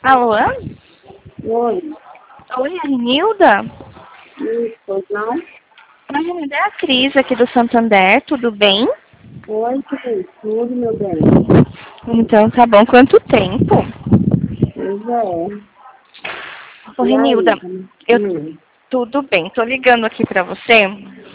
Alô? Oi. Oi, Renilda? Isso, não? A Renilda é a Cris aqui do Santander, tudo bem? Oi, Cris. Tudo, meu bem. Então tá bom. Quanto tempo? Pois é. Ô, E aí? Renilda, eu tudo bem. Tô ligando aqui pra você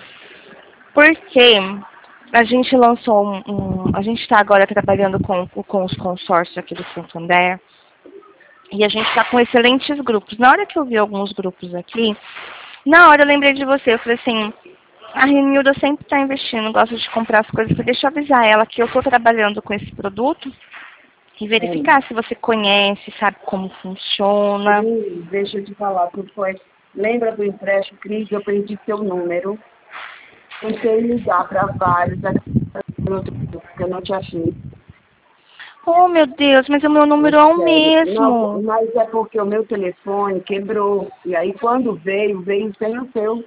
porque a gente lançou a gente tá agora trabalhando com os consórcios aqui do Santander e a gente tá com excelentes grupos. Na hora que eu vi alguns grupos aqui, na hora eu lembrei de você. Eu falei assim, a Renilda sempre está investindo, gosta de comprar as coisas. Deixa eu avisar ela que eu estou trabalhando com esse produto e verificar se você conhece, sabe como funciona. Deixa eu te falar, tu foi. Lembra do empréstimo, Cris? Eu perdi seu número. Tentei ligar para vários, porque eu não te achei. Oh, meu Deus, mas o meu número é o Sério. Não, mesmo. mas é porque o meu telefone quebrou. E aí quando veio sem o seu.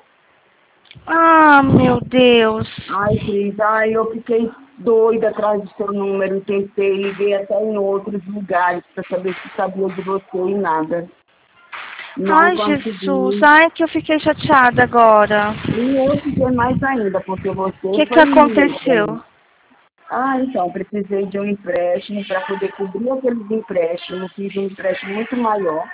Ah, meu Deus. Ai, Cris, eu fiquei doida atrás do seu número, tentei, liguei até em outros lugares para saber se sabia de você e nada. Não Ai, Jesus. consegui. Ai, que eu fiquei chateada agora. E eu fiquei mais ainda, porque O você que foi linda para aconteceu? mim. Então, precisei de um empréstimo para poder cobrir aqueles empréstimos, fiz um empréstimo muito maior.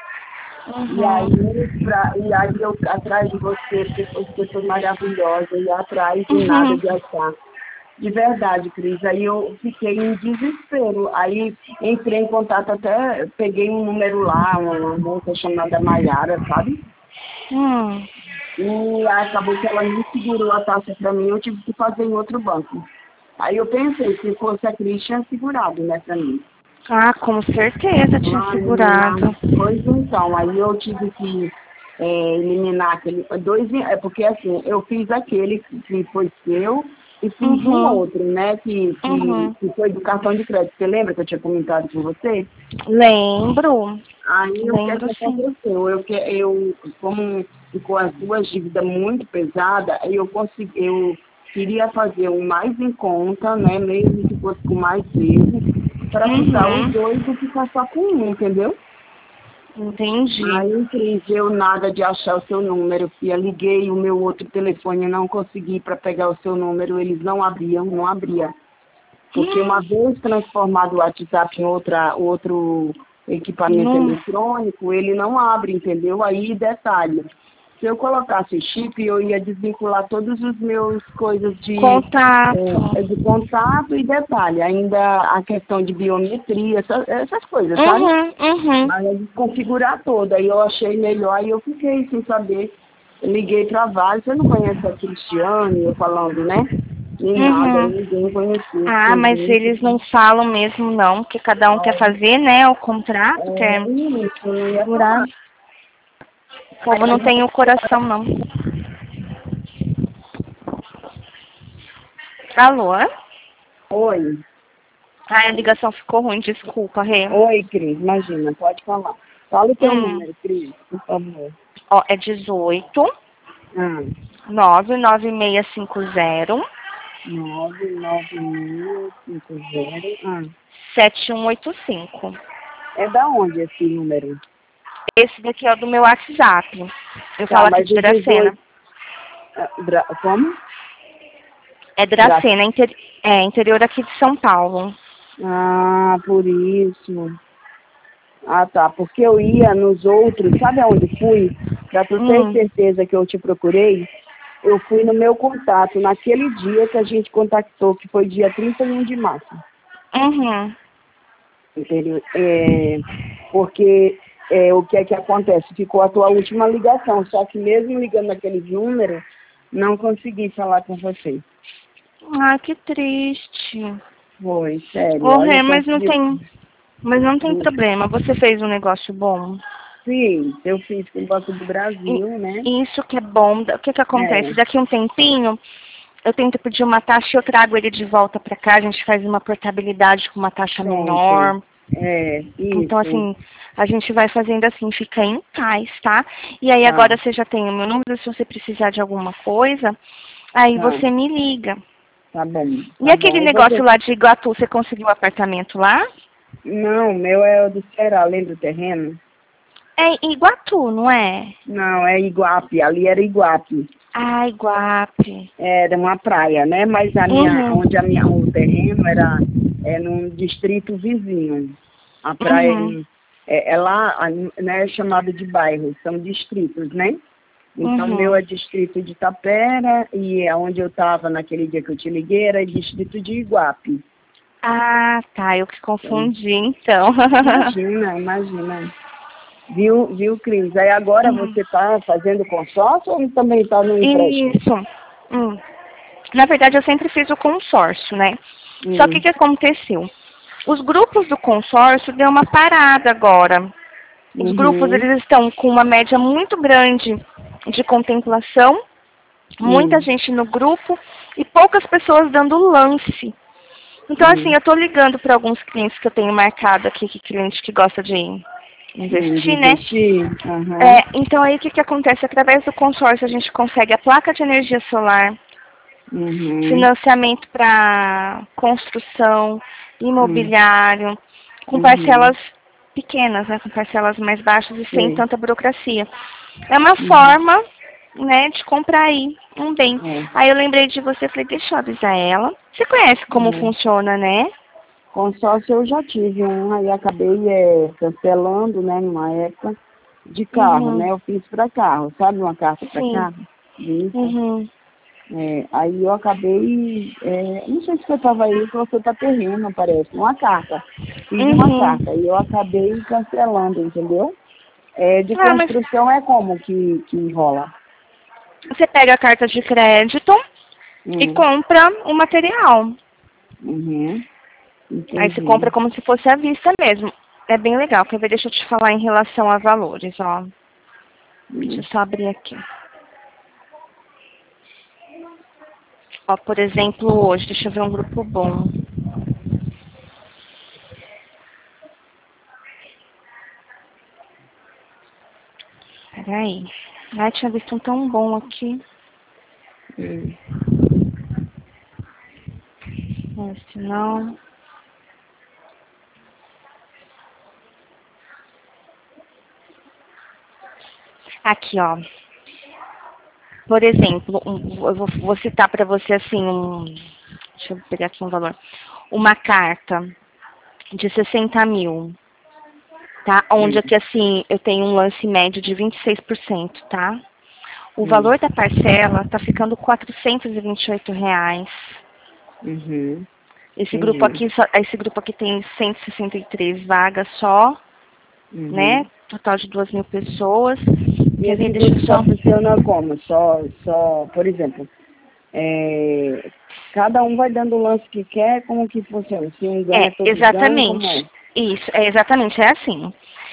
Uhum. E aí eu atrás de você, porque você foi maravilhosa, e atrás de nada Uhum. de achar. De verdade, Cris. Aí eu fiquei em desespero. Aí entrei em contato, até peguei um número lá, uma moça chamada Maiara, sabe? Hum. E acabou que ela me segurou a taxa para mim, eu tive que fazer em outro banco. Aí eu pensei, se fosse a Cris, tinha segurado, né, para mim. Ah, com certeza tinha Ai, menina, segurado. pois então, aí eu tive que eliminar aquele. É porque assim, eu fiz aquele que foi seu e fiz um Uhum. outro, né? Uhum. Que foi do cartão de crédito. Você lembra que eu tinha comentado com você? Lembro. Aí o que é Lembro que sim. aconteceu? Como ficou as duas dívidas muito pesadas, aí eu queria fazer um mais em conta, né? Mesmo que fosse com mais vezes, para ficar os Uhum. dois e ficar só com um, entendeu? Entendi. Aí, Cris, eu nada de achar o seu número, filha. Liguei o meu outro telefone, não consegui para pegar o seu número, eles não abriam, não abria. Porque uma vez transformado o WhatsApp em outro equipamento Não. eletrônico, ele não abre, entendeu? Aí, detalhe, se eu colocasse chip, eu ia desvincular todos os meus coisas Contato. de contato e detalhe, ainda a questão de biometria, essas coisas, sabe? Uhum. Uhum. Aí eu desconfigurar toda, aí eu achei melhor, aí eu fiquei sem saber. Liguei para vários, você não conhece a Cristiane, eu falando, né? Nem nada, Uhum. ninguém conhecia, Ah, fiquei mas muito. eles não falam mesmo não, porque cada um quer fazer, né, o contrato, quer Isso, não ia segurar. falar. O povo não tem o coração não. Alô? Oi, Ai, a ligação ficou ruim, desculpa, Rê. oi, Cris, imagina, pode falar. Fala o teu Hum. número, Cris, por favor. Ó, é 18 Ah, 99650 99650. 7185. É da onde esse número? Esse daqui é o do meu WhatsApp. Eu Tá, falo aqui mas de o Dracena. 18. Como? É Dracena, interior aqui de São Paulo. Ah, por isso. Ah, tá. Porque eu ia nos outros, sabe aonde fui? Para tu ter Hum. certeza que eu te procurei, eu fui no meu contato, naquele dia que a gente contactou, que foi dia 31 de março. Uhum. Entendeu? Porque o que é que acontece? Ficou a tua última ligação, só que mesmo ligando naquele número, não consegui falar com você. Ai, que triste. Foi, sério. Ô, Olha, Rê, eu consegui. mas não tem problema. Você fez um negócio bom. Sim, eu fiz com o Banco do E Brasil, né? isso que é bom. O que que acontece? É, Daqui a um tempinho, eu tento pedir uma taxa e eu trago ele de volta para cá. A gente faz uma portabilidade com uma taxa pronto. menor. Então, Isso. assim, a gente vai fazendo assim, fica em paz, tá? E aí Tá, agora você já tem o meu número, se você precisar de alguma coisa, aí tá, você me liga. tá bom, E tá bom. aquele Eu vou negócio ter. lá de Iguatu, você conseguiu o apartamento lá? Não, o meu é o do Ceará, lembra o terreno? É em Iguatu, não é? Não, é Iguape, ali era Iguape. Ah, Iguape. Era uma praia, né? Mas Uhum. o terreno era num distrito vizinho. A praia Uhum. é lá, né, é chamada de bairro, são distritos, né? Então, o meu é Uhum. distrito de Tapera e onde eu estava naquele dia que eu te liguei era distrito de Iguape. Ah, tá. Eu que Então, confundi, então. imagina, imagina. Viu, Cris? Aí agora Uhum. você está fazendo consórcio ou também está no empréstimo? Isso. Hum. Na verdade, eu sempre fiz o consórcio, né? Só que o Hum, que aconteceu? Os grupos do consórcio deu uma parada agora. Os grupos uhum, eles estão com uma média muito grande de contemplação, muita hum, gente no grupo e poucas pessoas dando lance. Então, assim, eu estou ligando para alguns clientes que eu tenho marcado aqui, que cliente que gosta de de investir, né? investir? Aham, Então, aí o que acontece? Através do consórcio, a gente consegue a placa de energia solar, uhum, financiamento para construção, hum, imobiliário, com uhum, parcelas pequenas, né, com parcelas mais baixas e sem sei, tanta burocracia. É uma uhum, forma, né, de comprar aí um bem. é, Aí eu lembrei de você, falei, deixa eu avisar ela. Você conhece como é. funciona, né? Consórcio eu já tive um, aí acabei cancelando, né, numa época de carro, Uhum. né? Eu fiz para carro, sabe, uma carta para Sim. carro? Isso. Uhum. Aí eu acabei, não sei se você estava aí, se você está terreno, parece, uma carta. Fiz uma Uhum. carta e eu acabei cancelando, entendeu? De Ah, mas construção é como que rola? você pega a carta de crédito e Hum, compra o material. uhum, Aí você compra entendi. como se fosse à vista mesmo. É bem legal. Quer ver? Deixa eu te falar em relação a valores, ó. Deixa eu Hum, só abrir aqui. Ó, por exemplo, hoje, deixa eu ver um grupo bom. Peraí. Ai, tinha visto um tão bom aqui. hum, Esse não. Aqui, ó. Por exemplo, eu vou citar para você assim deixa eu pegar aqui um valor. Uma carta de 60 mil, tá? Onde hum, aqui assim eu tenho um lance médio de 26%, tá? O hum, valor da parcela tá ficando R$ 428. uhum, entendi. Esse grupo aqui tem 163 vagas só, né? Uhum. Total de 2.000 pessoas. E Quer ver? esse Deixa eu grupo só só. funciona como? Por exemplo, cada um vai dando o lance que quer, como que funciona? Se um ganha, todos ganham, como Exatamente. é? Isso, exatamente, é assim.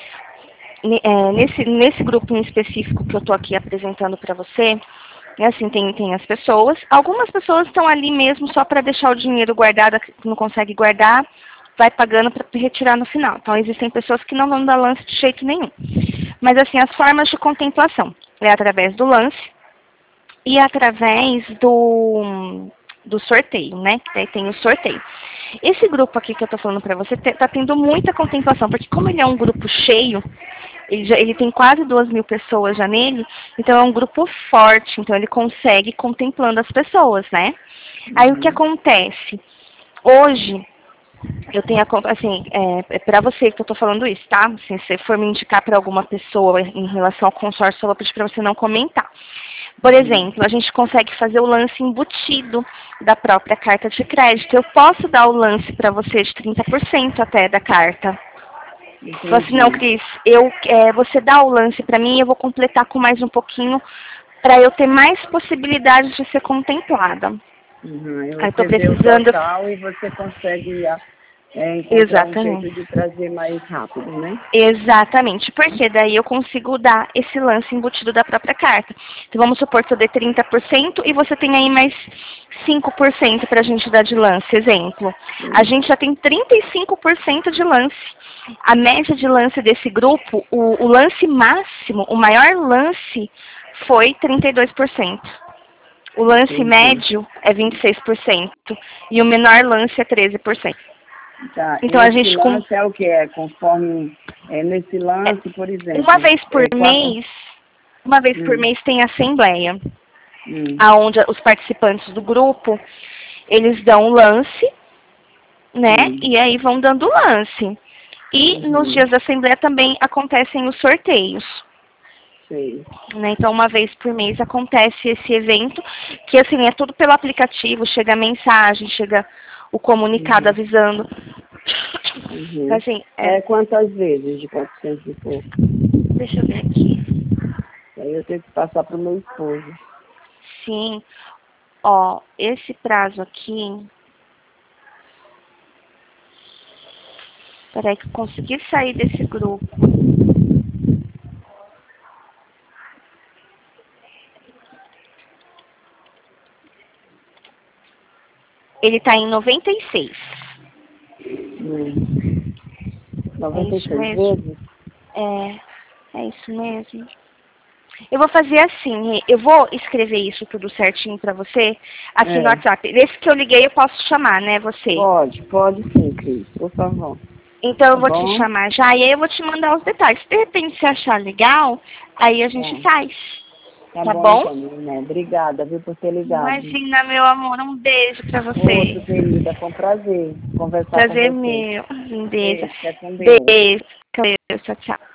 Nesse grupo em específico que eu estou aqui apresentando para você, é assim, tem as pessoas. Algumas pessoas estão ali mesmo só para deixar o dinheiro guardado, que não consegue guardar, vai pagando para retirar no final. Então, existem pessoas que não vão dar lance de jeito nenhum. Mas, assim, as formas de contemplação é através do lance e através do sorteio, né? Que daí tem o sorteio. Esse grupo aqui que eu tô falando pra você tá tendo muita contemplação, porque como ele é um grupo cheio, ele tem quase 2.000 pessoas já nele, então é um grupo forte, então ele consegue ir contemplando as pessoas, né? Aí o que Uhum. acontece? Hoje, eu tenho assim, para você que eu tô falando isso, tá? Assim, se você for me indicar para alguma pessoa em relação ao consórcio, eu vou pedir para você não comentar. Por Uhum. exemplo, a gente consegue fazer o lance embutido da própria carta de crédito. Eu posso dar o lance para você de 30% até da carta. Falou assim, não, Entendi. Cris, você dá o lance para mim e eu vou completar com mais um pouquinho para eu ter mais possibilidades de ser contemplada. Uhum. Aí Aí eu tô você vê o precisando. total e você consegue encontrar um jeito Exatamente. de trazer mais rápido, né? Exatamente, porque daí eu consigo dar esse lance embutido da própria carta. Então vamos supor que eu dê 30% e você tem aí mais 5% para a gente dar de lance, exemplo. A Sim. gente já tem 35% de lance. A média de lance desse grupo, o lance máximo, o maior lance foi 32%. O lance Entendi. médio é 26% e o menor lance é 13%. Tá. Então a Esse gente lance é o que? É conforme... nesse lance, por exemplo... uma vez por mês tem assembleia, aonde os participantes do grupo, eles dão um lance, né? E aí vão dando lance. E nos dias da assembleia também acontecem os sorteios. Sei. Né? Então, uma vez por mês acontece esse evento, que assim, é tudo pelo aplicativo, chega a mensagem, chega o comunicado avisando. Assim, Quantas vezes de 400 e pouco? Deixa eu ver aqui. Aí eu tenho que passar para o meu esposo. Sim. Ó, esse prazo aqui... Peraí que eu consegui sair desse grupo. Ele tá em 96. 96 vezes? É isso mesmo. Eu vou fazer assim, eu vou escrever isso tudo certinho pra você aqui no WhatsApp. Esse que eu liguei eu posso chamar, né, você? Pode sim, Cris, por favor. Então eu vou te chamar já e aí eu vou te mandar os detalhes. Se de repente você achar legal, aí a gente faz. Tá bom? Então, né? Obrigada, viu, por ter ligado. Imagina, meu amor, um beijo pra você. Outro, querida, foi um prazer conversar com você. Prazer meu, lindeza. Beijo, fica com Deus. Beijo, tchau, tchau.